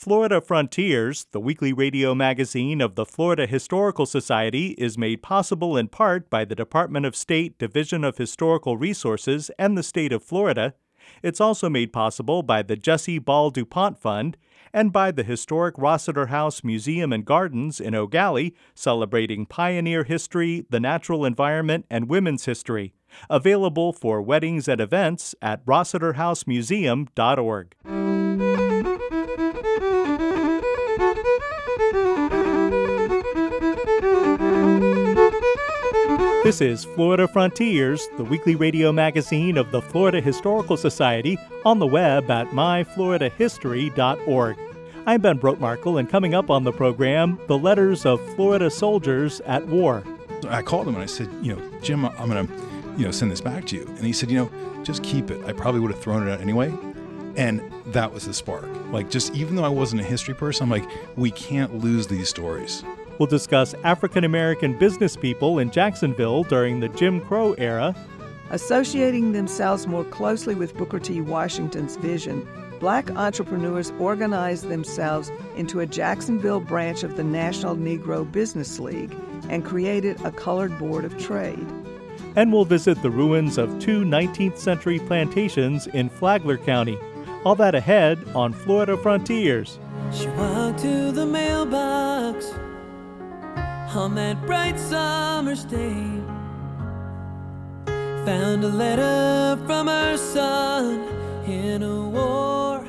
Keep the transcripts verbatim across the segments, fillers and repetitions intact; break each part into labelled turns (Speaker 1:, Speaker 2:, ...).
Speaker 1: Florida Frontiers, the weekly radio magazine of the Florida Historical Society, is made possible in part by the Department of State Division of Historical Resources and the state of Florida. It's also made possible by the Jesse Ball DuPont Fund and by the historic Rossiter House Museum and Gardens in Eau Gallie, celebrating pioneer history, the natural environment, and women's history. Available for weddings and events at rossiter house museum dot org. This is Florida Frontiers, the weekly radio magazine of the Florida Historical Society, on the web at my florida history dot org. I'm Ben Brotmarkle, and coming up on the program, the letters of Florida soldiers at war.
Speaker 2: I called him and I said, you know, Jim, I'm going to, you know, send this back to you. And he said, you know, just keep it. I probably would have thrown it out anyway. And that was the spark. Like, just even though I wasn't a history person, I'm like, we can't lose these stories.
Speaker 1: We'll discuss African-American business people in Jacksonville during the Jim Crow era.
Speaker 3: Associating themselves more closely with Booker T. Washington's vision, Black entrepreneurs organized themselves into a Jacksonville branch of the National Negro Business League and created a colored board of trade.
Speaker 1: And we'll visit the ruins of two nineteenth century plantations in Flagler County. All that ahead on Florida Frontiers.
Speaker 4: She walked to the mailbox on that bright summer's day, found a letter from her son in a war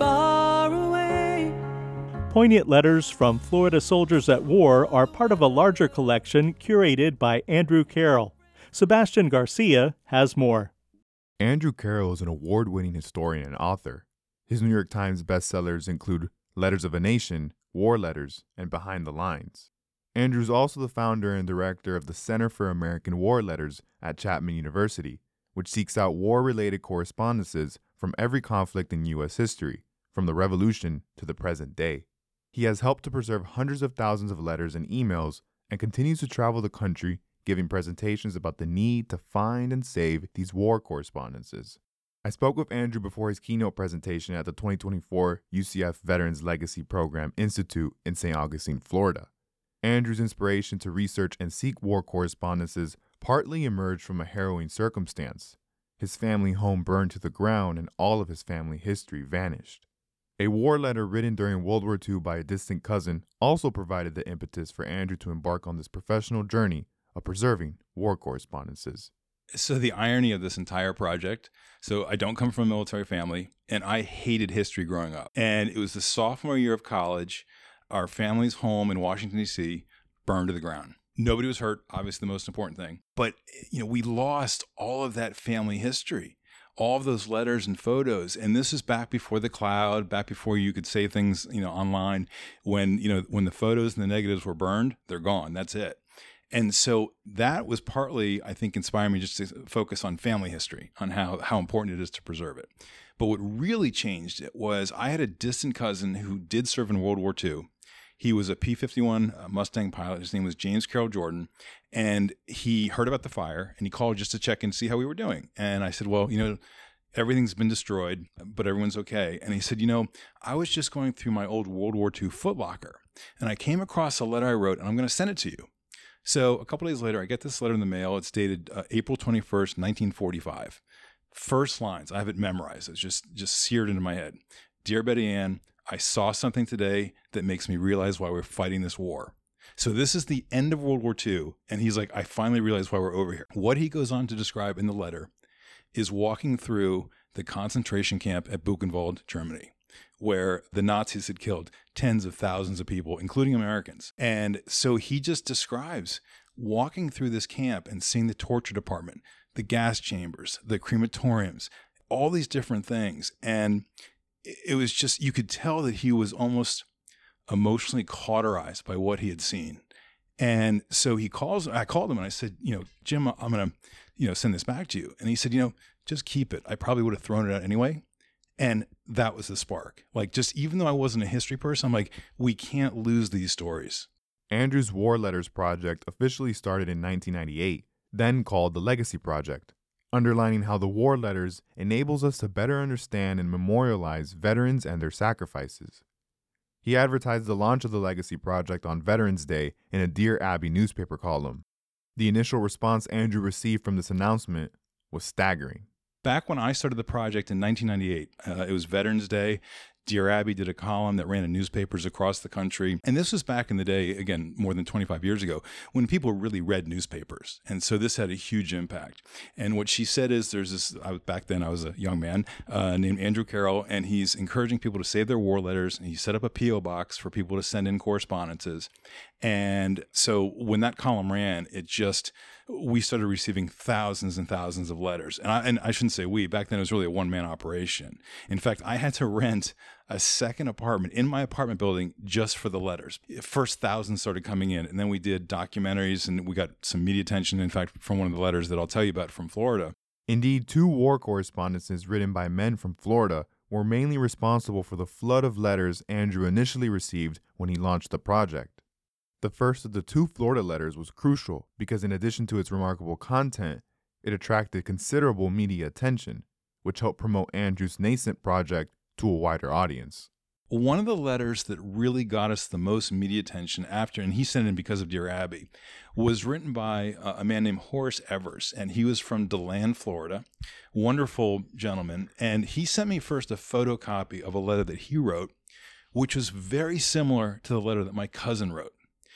Speaker 4: far away.
Speaker 1: Poignant letters from Florida soldiers at war are part of a larger collection curated by Andrew Carroll. Sebastian Garcia has more.
Speaker 5: Andrew Carroll is an award-winning historian and author. His New York Times bestsellers include Letters of a Nation, War Letters, and Behind the Lines. Andrew is also the founder and director of the Center for American War Letters at Chapman University, which seeks out war-related correspondences from every conflict in U S history, from the Revolution to the present day. He has helped to preserve hundreds of thousands of letters and emails and continues to travel the country giving presentations about the need to find and save these war correspondences. I spoke with Andrew before his keynote presentation at the twenty twenty-four U C F Veterans Legacy Program Institute in Saint Augustine, Florida. Andrew's inspiration to research and seek war correspondences partly emerged from a harrowing circumstance. His family home burned to the ground and all of his family history vanished. A war letter written during World War Two by a distant cousin also provided the impetus for Andrew to embark on this professional journey of preserving war correspondences.
Speaker 2: So the irony of this entire project, so I don't come from a military family, and I hated history growing up. And it was the sophomore year of college. Our family's home in Washington, D C burned to the ground. Nobody was hurt, obviously the most important thing. But, you know, we lost all of that family history, all of those letters and photos. And this is back before the cloud, back before you could say things, you know, online. When, you know, when the photos and the negatives were burned, they're gone. That's it. And so that was partly, I think, inspiring me just to focus on family history, on how, how important it is to preserve it. But what really changed it was I had a distant cousin who did serve in World War Two. He was a P fifty-one Mustang pilot. His name was James Carroll Jordan. And he heard about the fire and he called just to check and see how we were doing. And I said, well, you know, everything's been destroyed, but everyone's okay. And he said, you know, I was just going through my old World War Two footlocker and I came across a letter I wrote and I'm going to send it to you. So a couple days later, I get this letter in the mail. It's dated uh, April twenty-first, nineteen forty-five. First lines, I have it memorized. It's just, just seared into my head. Dear Betty Ann, I saw something today that makes me realize why we're fighting this war. So this is the end of World War Two, and he's like, I finally realized why we're over here. What he goes on to describe in the letter is walking through the concentration camp at Buchenwald, Germany, where the Nazis had killed tens of thousands of people, including Americans. And so he just describes walking through this camp and seeing the torture department, the gas chambers, the crematoriums, all these different things. And it was just, you could tell that he was almost emotionally cauterized by what he had seen. And so he calls, I called him and I said, you know, Jim, I'm going to, you know, send this back to you. And he said, you know, just keep it. I probably would have thrown it out anyway. And that was the spark. Like, just even though I wasn't a history person, I'm like, we can't lose these stories.
Speaker 5: Andrew's War Letters project officially started in nineteen ninety-eight, then called the Legacy Project, underlining how the War Letters enables us to better understand and memorialize veterans and their sacrifices. He advertised the launch of the Legacy Project on Veterans Day in a Dear Abby newspaper column. The initial response Andrew received from this announcement was staggering.
Speaker 2: Back when I started the project in nineteen ninety-eight, uh, it was Veterans Day. Dear Abby did a column that ran in newspapers across the country. And this was back in the day, again, more than twenty-five years ago, when people really read newspapers. And so this had a huge impact. And what she said is there's this, I was, back then I was a young man uh, named Andrew Carroll, and he's encouraging people to save their war letters. And he set up a P O box for people to send in correspondences. And so when that column ran, it just, we started receiving thousands and thousands of letters. And I, and I shouldn't say we, back then it was really a one-man operation. In fact, I had to rent a second apartment in my apartment building just for the letters. First thousands started coming in, and then we did documentaries, and we got some media attention, in fact, from one of the letters that I'll tell you about from Florida.
Speaker 5: Indeed, two war correspondences written by men from Florida were mainly responsible for the flood of letters Andrew initially received when he launched the project. The first of the two Florida letters was crucial because in addition to its remarkable content, it attracted considerable media attention, which helped promote Andrew's nascent project to a wider audience.
Speaker 2: One of the letters that really got us the most media attention after, and he sent it in because of Dear Abby, was written by a man named Horace Evers, and he was from DeLand, Florida. Wonderful gentleman. And he sent me first a photocopy of a letter that he wrote, which was very similar to the letter that my cousin wrote.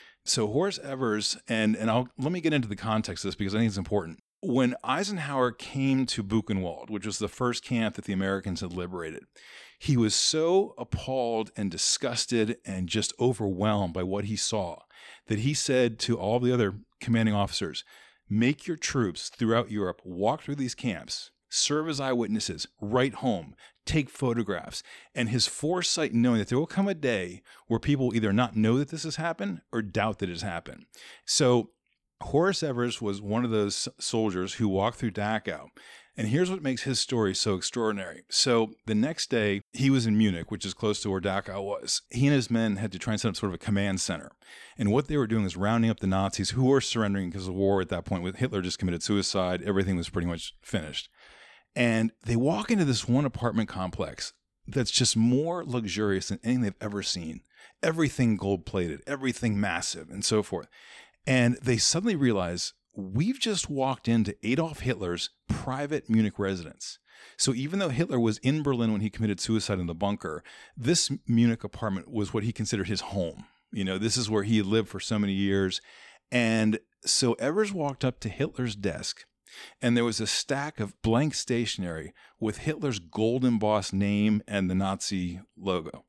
Speaker 2: So Horace Evers, and, and I'll, let me get into the context of this because I think it's important. When Eisenhower came to Buchenwald, which was the first camp that the Americans had liberated, he was so appalled and disgusted and just overwhelmed by what he saw that he said to all the other commanding officers, make your troops throughout Europe walk through these camps, serve as eyewitnesses, write home, take photographs, and his foresight knowing that there will come a day where people will either not know that this has happened or doubt that it has happened. So Horace Evers was one of those soldiers who walked through Dachau. And here's what makes his story so extraordinary. So the next day, he was in Munich, which is close to where Dachau was. He and his men had to try and set up sort of a command center. And what they were doing is rounding up the Nazis who were surrendering because the war at that point with Hitler just committed suicide. Everything was pretty much finished. And they walk into this one apartment complex that's just more luxurious than anything they've ever seen. Everything gold-plated, everything massive, and so forth. And they suddenly realize, we've just walked into Adolf Hitler's private Munich residence. So even though Hitler was in Berlin when he committed suicide in the bunker, this Munich apartment was what he considered his home. You know, this is where he had lived for so many years. And so Evers walked up to Hitler's desk, and there was a stack of blank stationery with Hitler's gold embossed name and the Nazi logo.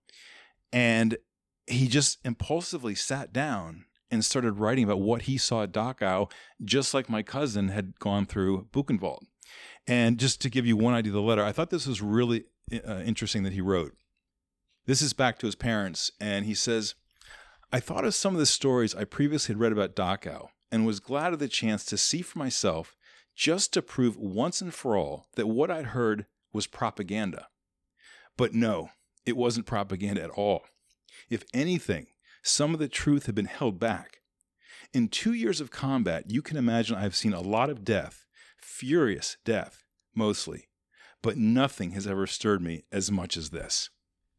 Speaker 2: And he just impulsively sat down and started writing about what he saw at Dachau, just like my cousin had gone through Buchenwald. And just to give you one idea of the letter, I thought this was really uh, interesting that he wrote. This is back to his parents, and he says, I thought of some of the stories I previously had read about Dachau and was glad of the chance to see for myself just to prove once and for all that what I'd heard was propaganda. But no, it wasn't propaganda at all. If anything, some of the truth had been held back. In two years of combat, you can imagine I have seen a lot of death, furious death, mostly, but nothing has ever stirred me as much as this.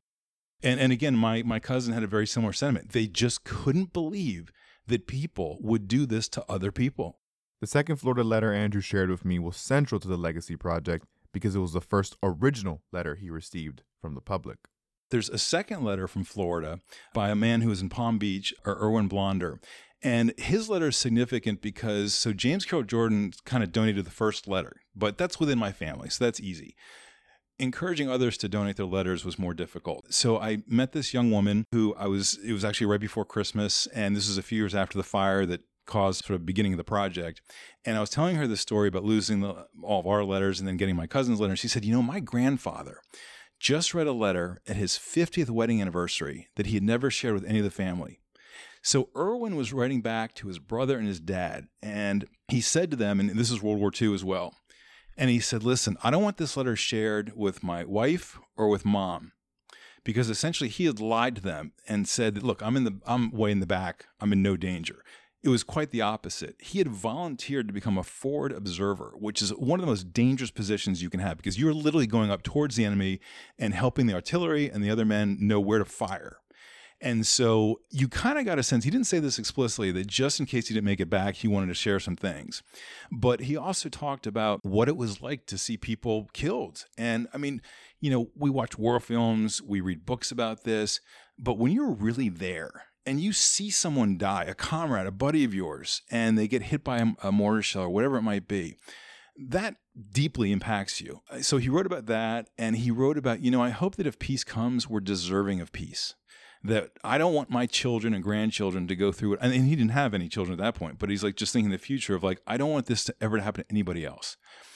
Speaker 2: And and again, my, my cousin had a very similar sentiment. They just couldn't believe that people would do this to other people.
Speaker 5: The second Florida letter Andrew shared with me was central to the Legacy Project because it was the first original letter he received from the public.
Speaker 2: There's a second letter from Florida by a man who was in Palm Beach, or Erwin Blonder. And his letter is significant because, so James Carroll Jordan kind of donated the first letter, but that's within my family, so that's easy. Encouraging others to donate their letters was more difficult. So I met this young woman who I was, it was actually right before Christmas, and this was a few years after the fire that caused sort of beginning of the project. And I was telling her the story about losing the, all of our letters and then getting my cousin's letter. And she said, you know, my grandfather just read a letter at his fiftieth wedding anniversary that he had never shared with any of the family. So Erwin was writing back to his brother and his dad, and he said to them, and this is World War Two as well, and he said, listen, I don't want this letter shared with my wife or with mom, because essentially he had lied to them and said, look, I'm in the, I'm way in the back, I'm in no danger. It was quite the opposite. He had volunteered to become a forward observer, which is one of the most dangerous positions you can have because you're literally going up towards the enemy and helping the artillery and the other men know where to fire. And so you kind of got a sense, he didn't say this explicitly, that just in case he didn't make it back, he wanted to share some things. But he also talked about what it was like to see people killed. And I mean, you know, we watch war films, we read books about this, but when you're really there and you see someone die, a comrade, a buddy of yours, and they get hit by a, a mortar shell or whatever it might be, that deeply impacts you. So he wrote about that, and he wrote about, you know, I hope that if peace comes, we're deserving of peace. That I don't want my children and grandchildren to go through it. And he didn't have any children at that point, but he's like just thinking the future of like, I don't want this to ever to happen to anybody else.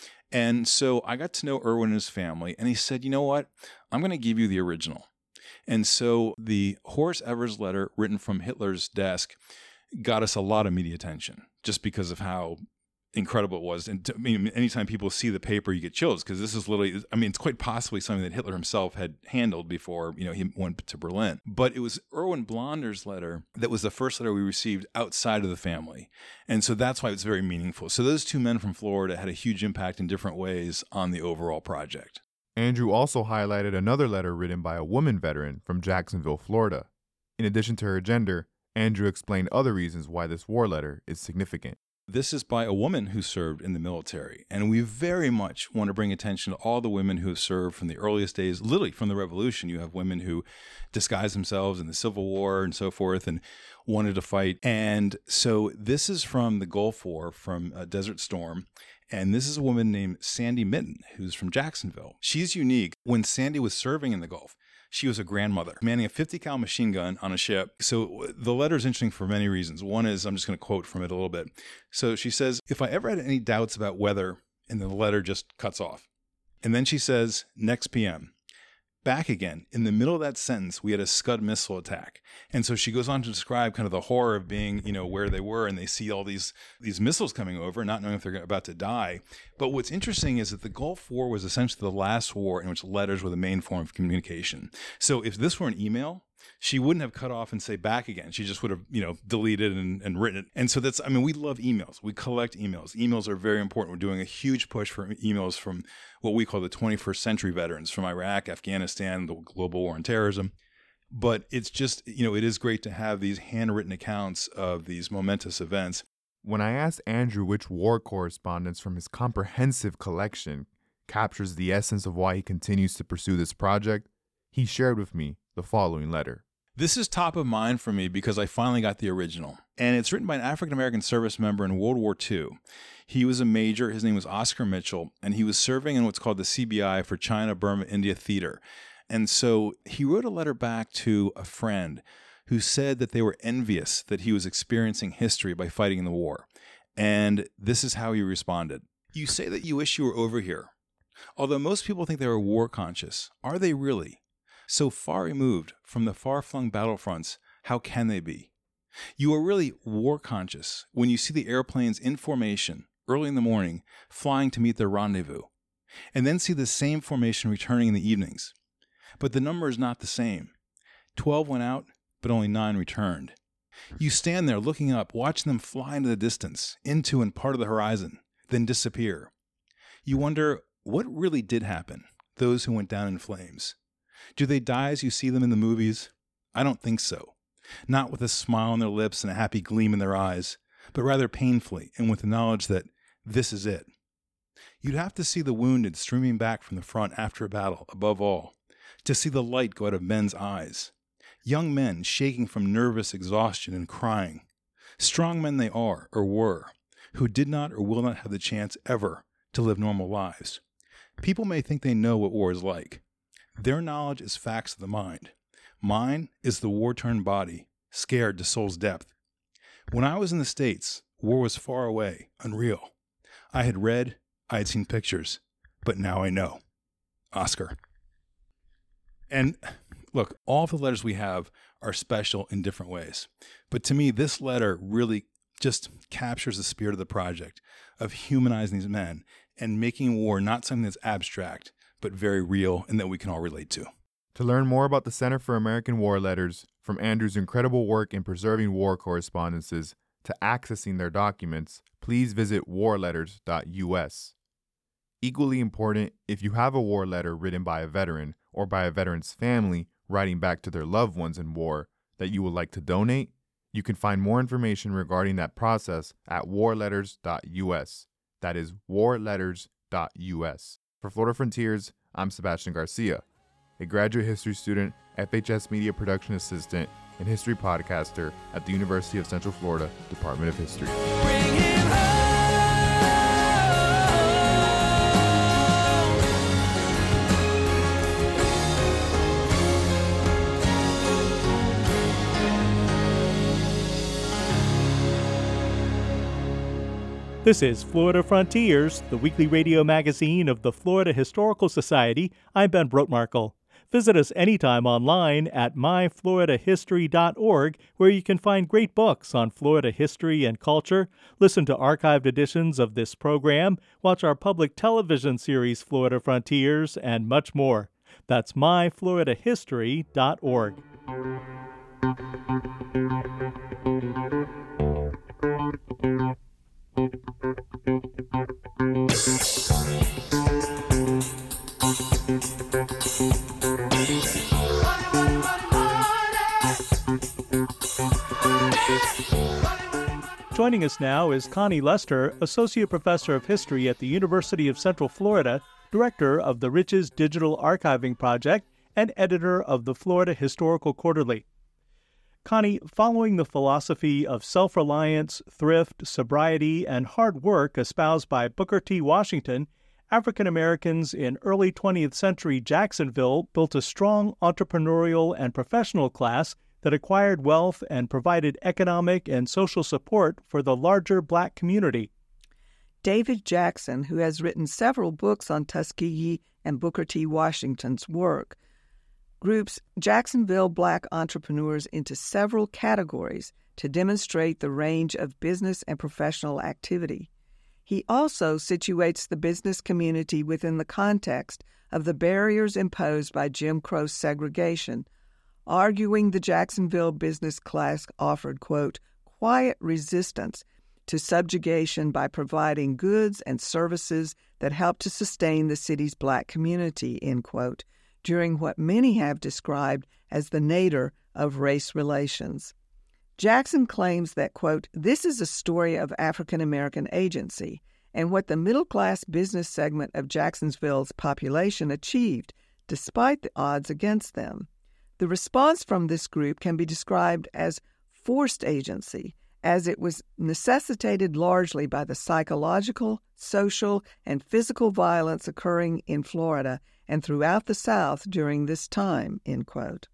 Speaker 2: And so I got to know Erwin and his family, and he said, you know what? I'm going to give you the original. And so the Horace Evers letter written from Hitler's desk got us a lot of media attention just because of how incredible it was. And to, I mean, anytime people see the paper, you get chills because this is literally, I mean, it's quite possibly something that Hitler himself had handled before, you know, he went to Berlin. But it was Erwin Blonder's letter that was the first letter we received outside of the family. And so that's why it's very meaningful. So those two men from Florida had a huge impact in different ways on the overall project.
Speaker 5: Andrew also highlighted another letter written by a woman veteran from Jacksonville, Florida. In addition to her gender, Andrew explained other reasons why this war letter is significant.
Speaker 2: This is by a woman who served in the military, and we very much want to bring attention to all the women who have served from the earliest days, literally from the Revolution. You have women who disguised themselves in the Civil War and so forth and wanted to fight. And so this is from the Gulf War, from uh, Desert Storm, and this is a woman named Sandy Mitten, who's from Jacksonville. She's unique. When Sandy was serving in the Gulf, she was a grandmother, manning a fifty cal machine gun on a ship. So the letter is interesting for many reasons. One is, I'm just going to quote from it a little bit. So she says, if I ever had any doubts about weather, and the letter just cuts off. And then she says, next P M, back again. In the middle of that sentence, we had a Scud missile attack. And so she goes on to describe kind of the horror of being, you know, where they were, and they see all these, these missiles coming over, not knowing if they're about to die. But what's interesting is that the Gulf War was essentially the last war in which letters were the main form of communication. So if this were an email, she wouldn't have cut off and say back again. She just would have, you know, deleted and, and written it. And so that's, I mean, we love emails. We collect emails. Emails are very important. We're doing a huge push for emails from what we call the twenty-first century veterans from Iraq, Afghanistan, the global war on terrorism. But it's just, you know, it is great to have these handwritten accounts of these momentous events.
Speaker 5: When I asked Andrew which war correspondence from his comprehensive collection captures the essence of why he continues to pursue this project, he shared with me the following letter.
Speaker 2: This is top of mind for me because I finally got the original. And it's written by an African-American service member in World War Two. He was a major. His name was Oscar Mitchell, and he was serving in what's called the C B I for China, Burma, India Theater. And so he wrote a letter back to a friend who said that they were envious that he was experiencing history by fighting in the war. And this is how he responded. You say that you wish you were over here. Although most people think they are war conscious, are they really? So far removed from the far-flung battlefronts, how can they be? You are really war conscious when you see the airplanes in formation early in the morning flying to meet their rendezvous, and then see the same formation returning in the evenings. But the number is not the same. Twelve went out, but only nine returned. You stand there looking up, watching them fly into the distance, into and part of the horizon, then disappear. You wonder, what really did happen, those who went down in flames? Do they die as you see them in the movies? I don't think so. Not with a smile on their lips and a happy gleam in their eyes, but rather painfully and with the knowledge that this is it. You'd have to see the wounded streaming back from the front after a battle, above all, to see the light go out of men's eyes. Young men shaking from nervous exhaustion and crying. Strong men they are, or were, who did not or will not have the chance ever to live normal lives. People may think they know what war is like. Their knowledge is facts of the mind. Mine is the war-torn body, scared to soul's depth. When I was in the States, war was far away, unreal. I had read, I had seen pictures, but now I know. Oscar. And look, all of the letters we have are special in different ways. But to me, this letter really just captures the spirit of the project of humanizing these men and making war not something that's abstract, but very real and that we can all relate to.
Speaker 5: To learn more about the Center for American War Letters, from Andrew's incredible work in preserving war correspondences to accessing their documents, please visit war letters dot U S. Equally important, if you have a war letter written by a veteran or by a veteran's family writing back to their loved ones in war, that you would like to donate, you can find more information regarding that process at war letters dot U S. That is war letters dot U S. For Florida Frontiers, I'm Sebastian Garcia, a graduate history student, F H S Media Production Assistant, and history podcaster at the University of Central Florida Department of History.
Speaker 4: Bring him home.
Speaker 1: This is Florida Frontiers, the weekly radio magazine of the Florida Historical Society. I'm Ben Brotmarkle. Visit us anytime online at my florida history dot org, where you can find great books on Florida history and culture, listen to archived editions of this program, watch our public television series Florida Frontiers, and much more. That's my florida history dot org. Joining us now is Connie Lester, Associate Professor of History at the University of Central Florida, Director of the Riches Digital Archiving Project, and Editor of the Florida Historical Quarterly. Connie, following the philosophy of self-reliance, thrift, sobriety, and hard work espoused by Booker T. Washington, African Americans in early twentieth century Jacksonville built a strong entrepreneurial and professional class that acquired wealth and provided economic and social support for the larger black community.
Speaker 3: David Jackson, who has written several books on Tuskegee and Booker T. Washington's work, groups Jacksonville black entrepreneurs into several categories to demonstrate the range of business and professional activity. He also situates the business community within the context of the barriers imposed by Jim Crow segregation, arguing the Jacksonville business class offered, quote, quiet resistance to subjugation by providing goods and services that helped to sustain the city's black community, end quote, during what many have described as the nadir of race relations. Jackson claims that, quote, this is a story of African American agency and what the middle-class business segment of Jacksonville's population achieved despite the odds against them. The response from this group can be described as forced agency, as it was necessitated largely by the psychological, social, and physical violence occurring in Florida and throughout the South during this time, end quote.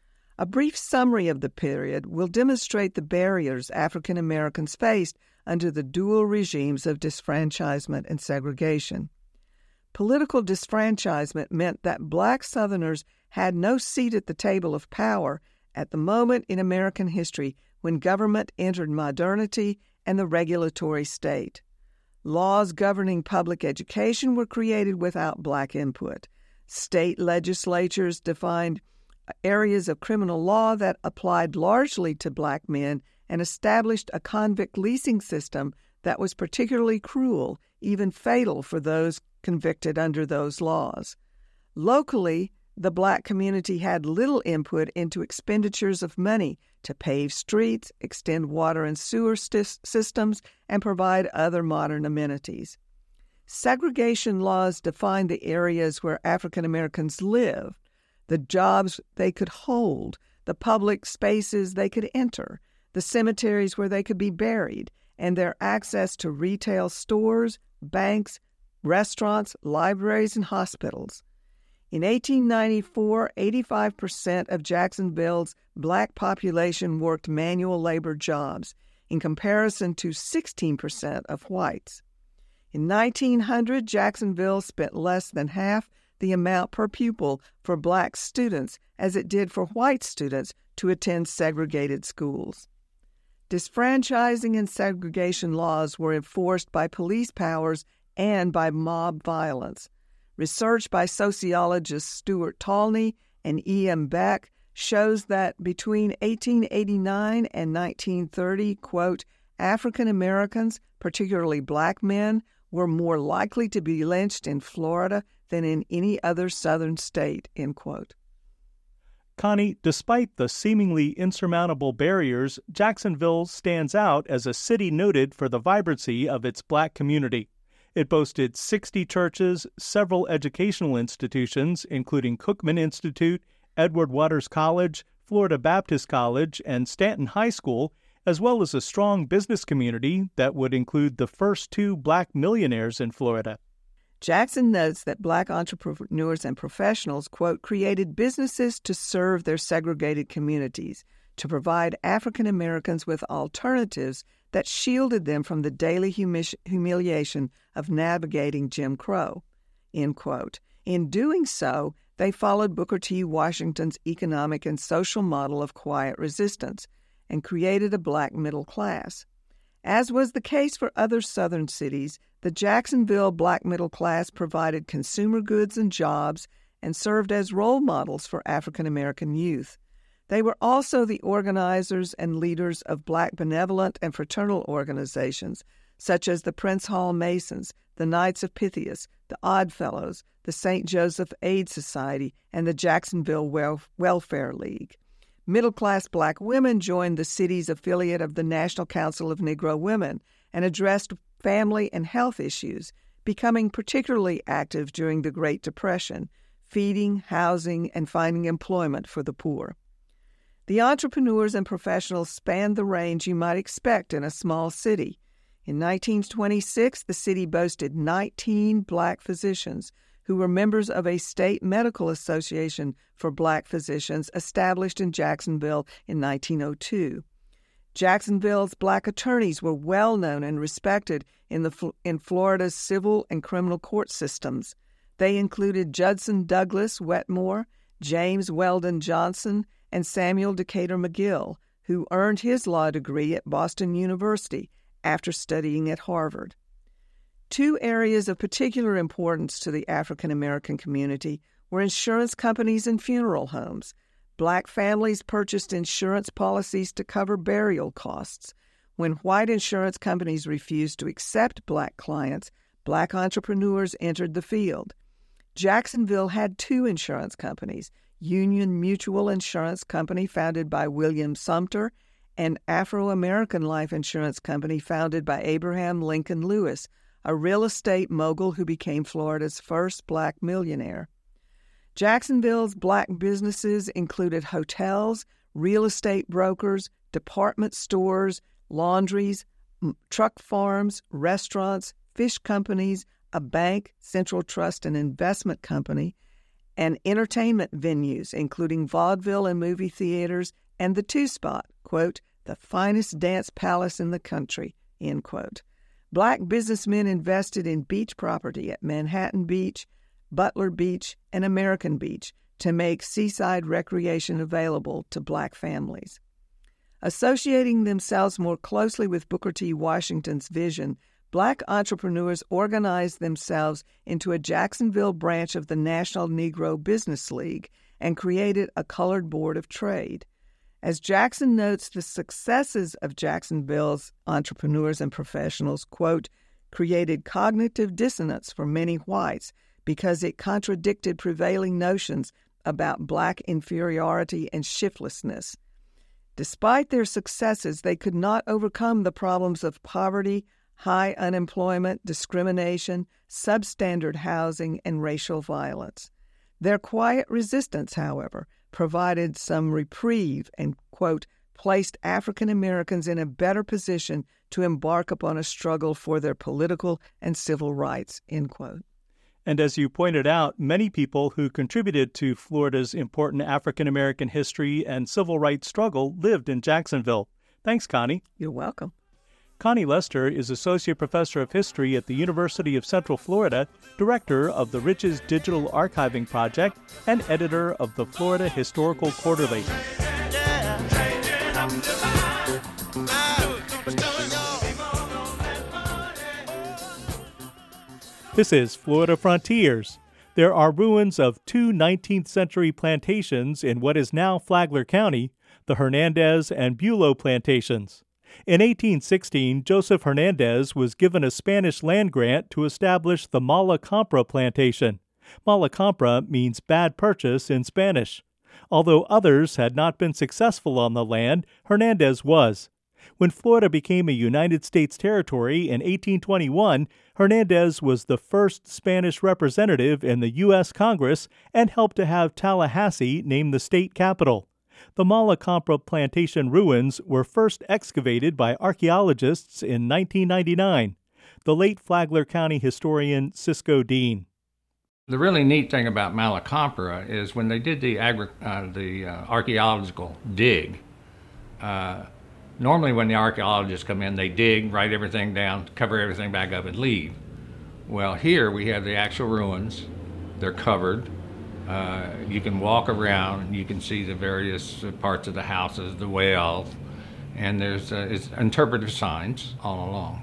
Speaker 3: A brief summary of the period will demonstrate the barriers African Americans faced under the dual regimes of disfranchisement and segregation. Political disfranchisement meant that black Southerners had no seat at the table of power at the moment in American history when government entered modernity and the regulatory state. Laws governing public education were created without black input. State legislatures defined areas of criminal law that applied largely to black men and established a convict leasing system that was particularly cruel, even fatal for those convicted under those laws. Locally, the black community had little input into expenditures of money to pave streets, extend water and sewer st- systems, and provide other modern amenities. Segregation laws defined the areas where African Americans lived, the jobs they could hold, the public spaces they could enter, the cemeteries where they could be buried, and their access to retail stores, banks, restaurants, libraries, and hospitals. In eighteen ninety-four, eighty-five percent of Jacksonville's black population worked manual labor jobs, in comparison to sixteen percent of whites. In nineteen hundred, Jacksonville spent less than half the amount per pupil for black students as it did for white students to attend segregated schools. Disfranchising and segregation laws were enforced by police powers and by mob violence. Research by sociologists Stuart Talney and E M Beck shows that between eighteen eighty-nine and nineteen thirty, quote, African Americans, particularly black men, were more likely to be lynched in Florida than in any other southern state, end quote.
Speaker 1: Connie, despite the seemingly insurmountable barriers, Jacksonville stands out as a city noted for the vibrancy of its black community. It boasted sixty churches, several educational institutions, including Cookman Institute, Edward Waters College, Florida Baptist College, and Stanton High School, as well as a strong business community that would include the first two black millionaires in Florida.
Speaker 3: Jackson notes that black entrepreneurs and professionals, quote, created businesses to serve their segregated communities, to provide African Americans with alternatives that shielded them from the daily humi- humiliation of navigating Jim Crow, end quote. In doing so, they followed Booker T. Washington's economic and social model of quiet resistance and created a black middle class. As was the case for other Southern cities, the Jacksonville black middle class provided consumer goods and jobs and served as role models for African American youth. They were also the organizers and leaders of black benevolent and fraternal organizations, such as the Prince Hall Masons, the Knights of Pythias, the Odd Fellows, the Saint Joseph Aid Society, and the Jacksonville Wel- Welfare League. Middle-class black women joined the city's affiliate of the National Council of Negro Women and addressed family and health issues, becoming particularly active during the Great Depression, feeding, housing, and finding employment for the poor. The entrepreneurs and professionals spanned the range you might expect in a small city. In nineteen twenty-six, the city boasted nineteen black physicians who were members of a state medical association for black physicians established in Jacksonville in nineteen oh two. Jacksonville's black attorneys were well known and respected in the in Florida's civil and criminal court systems. They included Judson Douglas Wetmore, James Weldon Johnson, and Samuel Decatur McGill, who earned his law degree at Boston University after studying at Harvard. Two areas of particular importance to the African American community were insurance companies and funeral homes. Black families purchased insurance policies to cover burial costs. When white insurance companies refused to accept black clients, black entrepreneurs entered the field. Jacksonville had two insurance companies, Union Mutual Insurance Company, founded by William Sumter, and Afro-American Life Insurance Company, founded by Abraham Lincoln Lewis, a real estate mogul who became Florida's first black millionaire. Jacksonville's black businesses included hotels, real estate brokers, department stores, laundries, m- truck farms, restaurants, fish companies, a bank, Central Trust and Investment Company, and entertainment venues, including vaudeville and movie theaters, and the Two-Spot, quote, the finest dance palace in the country, end quote. Black businessmen invested in beach property at Manhattan Beach, Butler Beach, and American Beach to make seaside recreation available to black families. Associating themselves more closely with Booker T. Washington's vision, black entrepreneurs organized themselves into a Jacksonville branch of the National Negro Business League and created a colored board of trade. As Jackson notes, the successes of Jacksonville's entrepreneurs and professionals, quote, created cognitive dissonance for many whites because it contradicted prevailing notions about black inferiority and shiftlessness. Despite their successes, they could not overcome the problems of poverty, high unemployment, discrimination, substandard housing, and racial violence. Their quiet resistance, however, provided some reprieve and, quote, placed African Americans in a better position to embark upon a struggle for their political and civil rights, end quote.
Speaker 1: And as you pointed out, many people who contributed to Florida's important African American history and civil rights struggle lived in Jacksonville. Thanks, Connie.
Speaker 3: You're welcome.
Speaker 1: Connie Lester is Associate Professor of History at the University of Central Florida, Director of the Riches Digital Archiving Project, and Editor of the Florida Historical Quarterly. This is Florida Frontiers. There are ruins of two nineteenth century plantations in what is now Flagler County, the Hernandez and Bulow plantations. In eighteen sixteen, Joseph Hernandez was given a Spanish land grant to establish the Mala Compra plantation. Mala Compra means bad purchase in Spanish. Although others had not been successful on the land, Hernandez was. When Florida became a United States territory in eighteen twenty-one, Hernandez was the first Spanish representative in the U S Congress and helped to have Tallahassee named the state capital. The Malacompra plantation ruins were first excavated by archaeologists in nineteen ninety-nine. The late Flagler County historian Cisco Dean.
Speaker 6: The really neat thing about Malacompra is when they did the, agri- uh, the uh, archaeological dig, uh, normally when the archaeologists come in, they dig, write everything down, cover everything back up and leave. Well, here we have the actual ruins. They're covered. Uh, you can walk around and you can see the various parts of the houses, the wells, and there's uh, it's interpretive signs all along.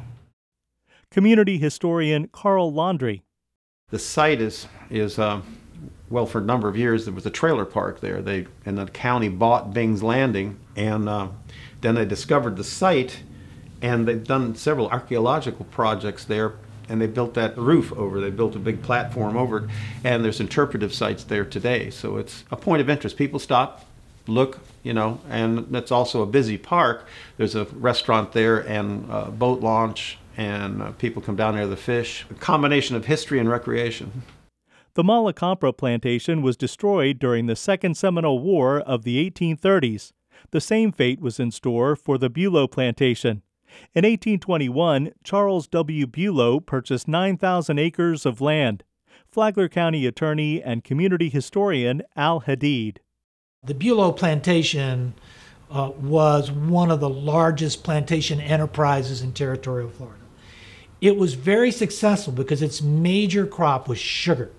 Speaker 1: Community historian Carl Laundrie.
Speaker 7: The site is, is uh, well, for a number of years, there was a trailer park there. They and the county bought Bing's Landing, and uh, then they discovered the site, and they've done several archaeological projects there, and they built that roof over. They built a big platform over it, and there's interpretive sites there today. So it's a point of interest. People stop, look, you know, and it's also a busy park. There's a restaurant there and a boat launch, and uh, people come down there to fish. A combination of history and recreation.
Speaker 1: The Malacompra plantation was destroyed during the Second Seminole War of the eighteen thirties. The same fate was in store for the Bulow plantation. In eighteen twenty-one, Charles W. Bulow purchased nine thousand acres of land. Flagler County attorney and community historian Al Hadid.
Speaker 8: The Bulow plantation uh, was one of the largest plantation enterprises in territorial Florida. It was very successful because its major crop was sugar.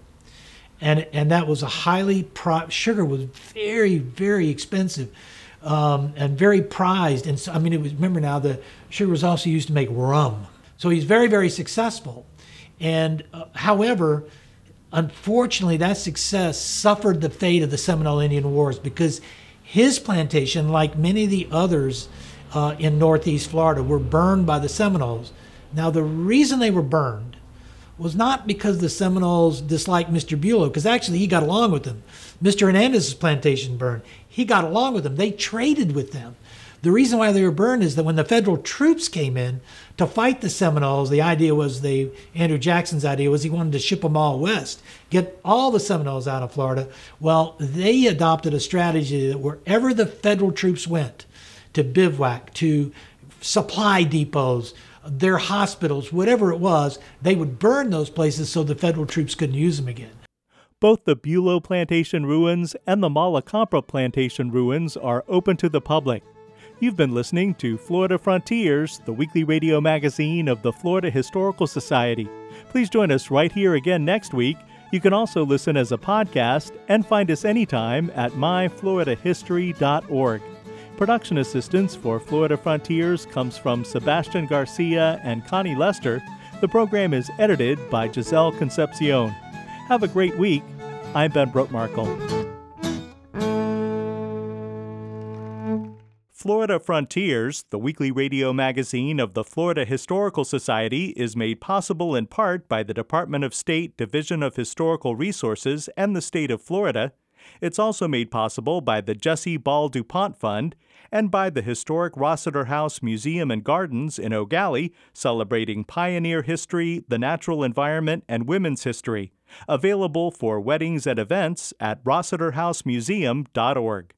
Speaker 8: And, and that was a highly, pri- sugar was very, very expensive. Um, and very prized. And so, I mean, it was, remember now, the sugar was also used to make rum. So he's very, very successful. And uh, however, unfortunately, that success suffered the fate of the Seminole Indian Wars because his plantation, like many of the others uh, in Northeast Florida, were burned by the Seminoles. Now, the reason they were burned was not because the Seminoles disliked Mister Bulow, because actually he got along with them. Mister Hernandez's plantation burned. He got along with them. They traded with them. The reason why they were burned is that when the federal troops came in to fight the Seminoles, the idea was, they, Andrew Jackson's idea was he wanted to ship them all west, get all the Seminoles out of Florida. Well, they adopted a strategy that wherever the federal troops went to bivouac, to supply depots, their hospitals, whatever it was, they would burn those places so the federal troops couldn't use them again.
Speaker 1: Both the Bulow plantation ruins and the Malacompra plantation ruins are open to the public. You've been listening to Florida Frontiers, the weekly radio magazine of the Florida Historical Society. Please join us right here again next week. You can also listen as a podcast and find us anytime at my florida history dot org. Production assistance for Florida Frontiers comes from Sebastian Garcia and Connie Lester. The program is edited by Giselle Concepcion. Have a great week. I'm Ben Brotmarkle. Florida Frontiers, the weekly radio magazine of the Florida Historical Society, is made possible in part by the Department of State Division of Historical Resources and the state of Florida. It's also made possible by the Jesse Ball DuPont Fund and by the historic Rossiter House Museum and Gardens in Eau Gallie, celebrating pioneer history, the natural environment, and women's history. Available for weddings and events at rossiter house museum dot org.